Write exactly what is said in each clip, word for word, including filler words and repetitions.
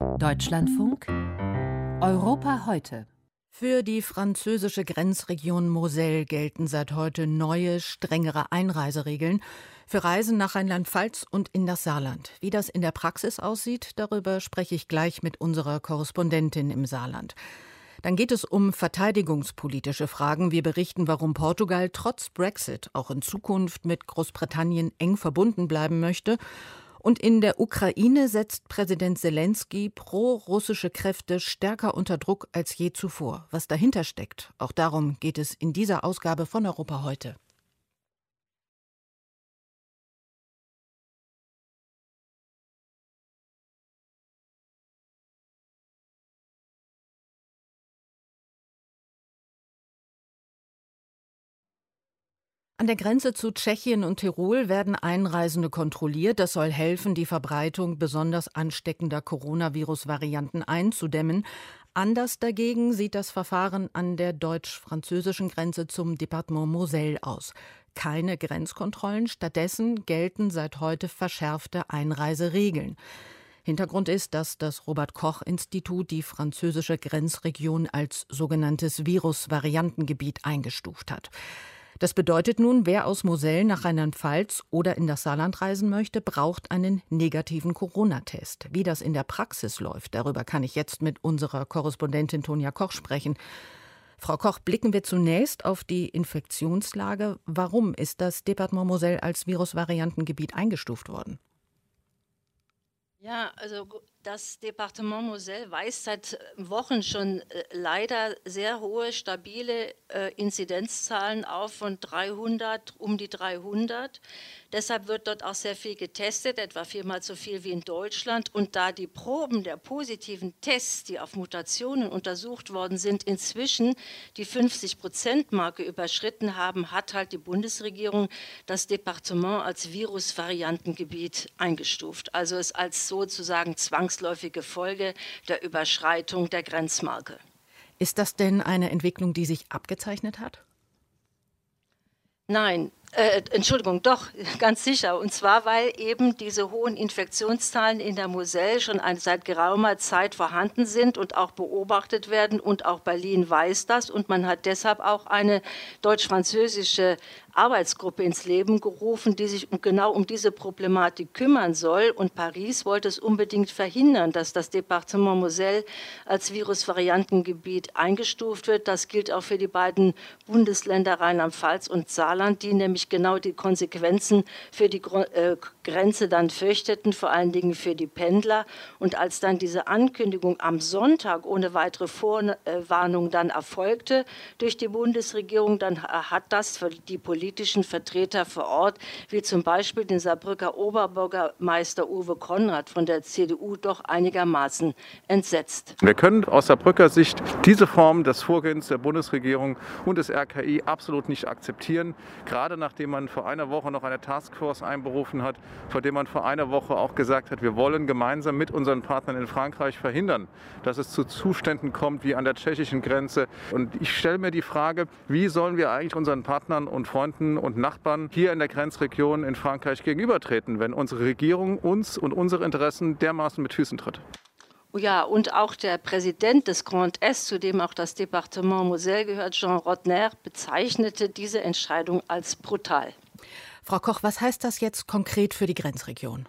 Deutschlandfunk Europa heute. Für die französische Grenzregion Moselle gelten seit heute neue, strengere Einreiseregeln für Reisen nach Rheinland-Pfalz und in das Saarland. Wie das in der Praxis aussieht, darüber spreche ich gleich mit unserer Korrespondentin im Saarland. Dann geht es um verteidigungspolitische Fragen. Wir berichten, warum Portugal trotz Brexit auch in Zukunft mit Großbritannien eng verbunden bleiben möchte. Und in der Ukraine setzt Präsident Selenskyj pro-russische Kräfte stärker unter Druck als je zuvor. Was dahinter steckt, auch darum geht es in dieser Ausgabe von Europa heute. An der Grenze zu Tschechien und Tirol werden Einreisende kontrolliert. Das soll helfen, die Verbreitung besonders ansteckender Coronavirus-Varianten einzudämmen. Anders dagegen sieht das Verfahren an der deutsch-französischen Grenze zum Departement Moselle aus. Keine Grenzkontrollen, stattdessen gelten seit heute verschärfte Einreiseregeln. Hintergrund ist, dass das Robert-Koch-Institut die französische Grenzregion als sogenanntes Virus-Variantengebiet eingestuft hat. Das bedeutet nun, wer aus Moselle nach Rheinland-Pfalz oder in das Saarland reisen möchte, braucht einen negativen Corona-Test. Wie das in der Praxis läuft, darüber kann ich jetzt mit unserer Korrespondentin Tonja Koch sprechen. Frau Koch, blicken wir zunächst auf die Infektionslage. Warum ist das Departement Moselle als Virusvariantengebiet eingestuft worden? Ja, also das Departement Moselle weist seit Wochen schon äh, leider sehr hohe, stabile äh, Inzidenzzahlen auf von dreihundert, um die dreihundert. Deshalb wird dort auch sehr viel getestet, etwa viermal so viel wie in Deutschland. Und da die Proben der positiven Tests, die auf Mutationen untersucht worden sind, inzwischen die fünfzig-Prozent-Marke überschritten haben, hat halt die Bundesregierung das Departement als Virusvariantengebiet eingestuft. Also es als sozusagen zwangsläufige Folge der Überschreitung der Grenzmarke. Ist das denn eine Entwicklung, die sich abgezeichnet hat? Nein, äh, Entschuldigung, doch, ganz sicher. Und zwar, weil eben diese hohen Infektionszahlen in der Moselle schon ein, seit geraumer Zeit vorhanden sind und auch beobachtet werden. Und auch Berlin weiß das. Und man hat deshalb auch eine deutsch-französische Arbeitsgruppe ins Leben gerufen, die sich genau um diese Problematik kümmern soll. Und Paris wollte es unbedingt verhindern, dass das Departement Moselle als Virusvariantengebiet eingestuft wird. Das gilt auch für die beiden Bundesländer Rheinland-Pfalz und Saarland, die nämlich genau die Konsequenzen für die äh, Grenze dann fürchteten, vor allen Dingen für die Pendler. Und als dann diese Ankündigung am Sonntag ohne weitere Vorwarnung dann erfolgte durch die Bundesregierung, dann hat das für die Politik politischen Vertreter vor Ort, wie zum Beispiel den Saarbrücker Oberbürgermeister Uwe Konrad von der C D U, doch einigermaßen entsetzt. Wir können aus Saarbrücker Sicht diese Form des Vorgehens der Bundesregierung und des R K I absolut nicht akzeptieren. Gerade nachdem man vor einer Woche noch eine Taskforce einberufen hat, vor dem man vor einer Woche auch gesagt hat, wir wollen gemeinsam mit unseren Partnern in Frankreich verhindern, dass es zu Zuständen kommt wie an der tschechischen Grenze. Und ich stelle mir die Frage, wie sollen wir eigentlich unseren Partnern und Freunden und Nachbarn hier in der Grenzregion in Frankreich gegenübertreten, wenn unsere Regierung uns und unsere Interessen dermaßen mit Füßen tritt? Ja, und auch der Präsident des Grand Est, zu dem auch das Departement Moselle gehört, Jean Rodner, bezeichnete diese Entscheidung als brutal. Frau Koch, was heißt das jetzt konkret für die Grenzregion?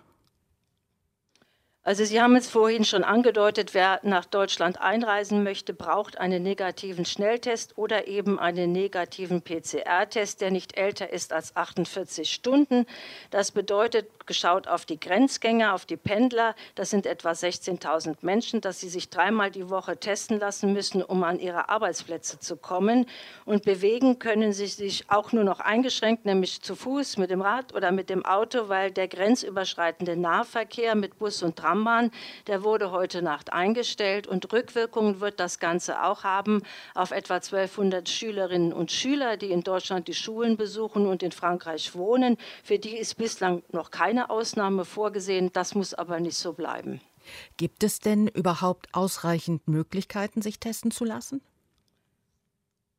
Also Sie haben es vorhin schon angedeutet, wer nach Deutschland einreisen möchte, braucht einen negativen Schnelltest oder eben einen negativen P C R-Test, der nicht älter ist als achtundvierzig Stunden. Das bedeutet, geschaut auf die Grenzgänger, auf die Pendler, das sind etwa sechzehntausend Menschen, dass sie sich dreimal die Woche testen lassen müssen, um an ihre Arbeitsplätze zu kommen. Und bewegen können sie sich auch nur noch eingeschränkt, nämlich zu Fuß, mit dem Rad oder mit dem Auto, weil der grenzüberschreitende Nahverkehr mit Bus und Tram, der wurde heute Nacht eingestellt und Rückwirkungen wird das Ganze auch haben auf etwa zwölfhundert Schülerinnen und Schüler, die in Deutschland die Schulen besuchen und in Frankreich wohnen. Für die ist bislang noch keine Ausnahme vorgesehen, das muss aber nicht so bleiben. Gibt es denn überhaupt ausreichend Möglichkeiten, sich testen zu lassen?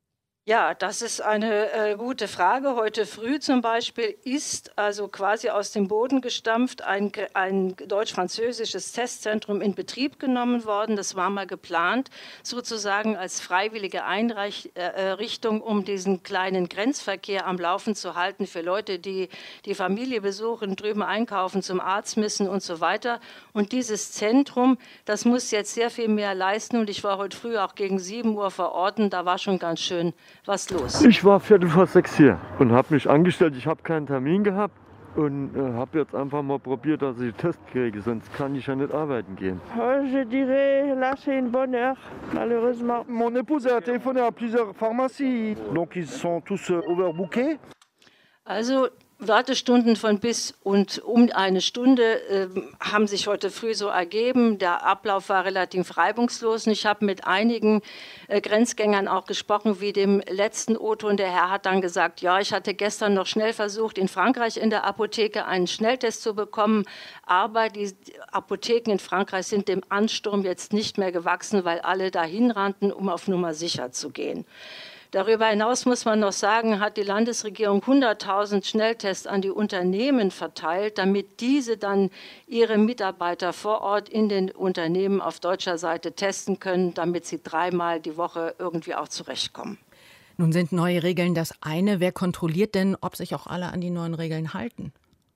Ja, das ist eine äh, gute Frage. Heute früh zum Beispiel ist also quasi aus dem Boden gestampft ein, ein deutsch-französisches Testzentrum in Betrieb genommen worden. Das war mal geplant, sozusagen als freiwillige Einrichtung, um diesen kleinen Grenzverkehr am Laufen zu halten für Leute, die die Familie besuchen, drüben einkaufen, zum Arzt müssen und so weiter. Und dieses Zentrum, das muss jetzt sehr viel mehr leisten. Und ich war heute früh auch gegen sieben Uhr vor Ort und da war schon ganz schön was los. Ich war viertel vor sechs hier und habe mich angestellt. Ich habe keinen Termin gehabt und äh, habe jetzt einfach mal probiert, dass ich einen Test kriege, sonst kann ich ja nicht arbeiten gehen. Je dirais, là c'est une bonne heure, malheureusement. Mon épouse a téléphoné à plusieurs pharmacies, donc ils sont tous overbookés. Also Wartestunden von bis und um eine Stunde äh, haben sich heute früh so ergeben. Der Ablauf war relativ reibungslos. Und ich habe mit einigen äh, Grenzgängern auch gesprochen, wie dem letzten O-Ton. Der Herr hat dann gesagt, ja, ich hatte gestern noch schnell versucht, in Frankreich in der Apotheke einen Schnelltest zu bekommen. Aber die Apotheken in Frankreich sind dem Ansturm jetzt nicht mehr gewachsen, weil alle dahin rannten, um auf Nummer sicher zu gehen. Darüber hinaus muss man noch sagen, hat die Landesregierung hunderttausend Schnelltests an die Unternehmen verteilt, damit diese dann ihre Mitarbeiter vor Ort in den Unternehmen auf deutscher Seite testen können, damit sie dreimal die Woche irgendwie auch zurechtkommen. Nun sind neue Regeln das eine. Wer kontrolliert denn, ob sich auch alle an die neuen Regeln halten?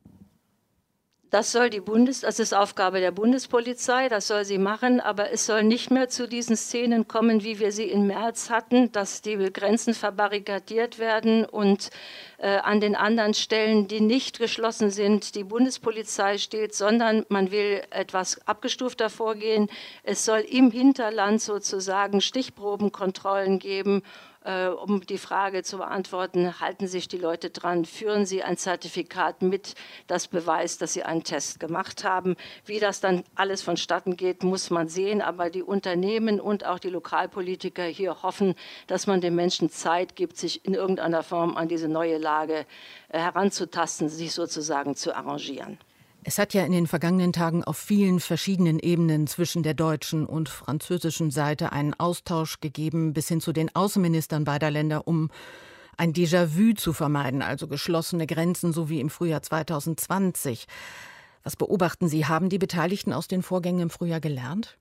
Das soll die Bundes, das ist Aufgabe der Bundespolizei, das soll sie machen, aber es soll nicht mehr zu diesen Szenen kommen, wie wir sie im März hatten, dass die Grenzen verbarrikadiert werden und äh, an den anderen Stellen, die nicht geschlossen sind, die Bundespolizei steht, sondern man will etwas abgestufter vorgehen. Es soll im Hinterland sozusagen Stichprobenkontrollen geben, um die Frage zu beantworten, halten sich die Leute dran, führen sie ein Zertifikat mit, das beweist, dass sie einen Test gemacht haben. Wie das dann alles vonstatten geht, muss man sehen. Aber die Unternehmen und auch die Lokalpolitiker hier hoffen, dass man den Menschen Zeit gibt, sich in irgendeiner Form an diese neue Lage heranzutasten, sich sozusagen zu arrangieren. Es hat ja in den vergangenen Tagen auf vielen verschiedenen Ebenen zwischen der deutschen und französischen Seite einen Austausch gegeben, bis hin zu den Außenministern beider Länder, um ein Déjà-vu zu vermeiden, also geschlossene Grenzen, so wie im Frühjahr zweitausendzwanzig. Was beobachten Sie? Haben die Beteiligten aus den Vorgängen im Frühjahr gelernt?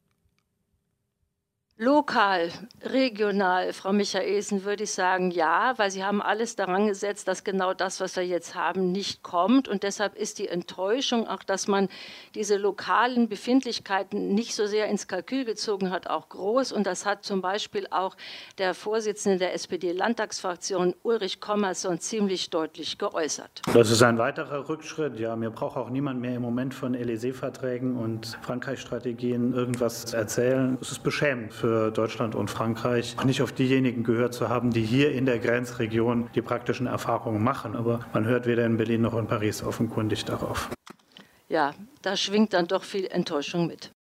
Lokal, regional, Frau Michaelsen, würde ich sagen, ja, weil Sie haben alles daran gesetzt, dass genau das, was wir jetzt haben, nicht kommt. Und deshalb ist die Enttäuschung auch, dass man diese lokalen Befindlichkeiten nicht so sehr ins Kalkül gezogen hat, auch groß. Und das hat zum Beispiel auch der Vorsitzende der S P D-Landtagsfraktion, Ulrich Kommerson, ziemlich deutlich geäußert. Das ist ein weiterer Rückschritt. Ja, mir braucht auch niemand mehr im Moment von Élysée-Verträgen und Frankreich-Strategien irgendwas erzählen. Es ist beschämend für für Deutschland und Frankreich, nicht auf diejenigen gehört zu haben, die hier in der Grenzregion die praktischen Erfahrungen machen. Aber man hört weder in Berlin noch in Paris offenkundig darauf. Ja, da schwingt dann doch viel Enttäuschung mit.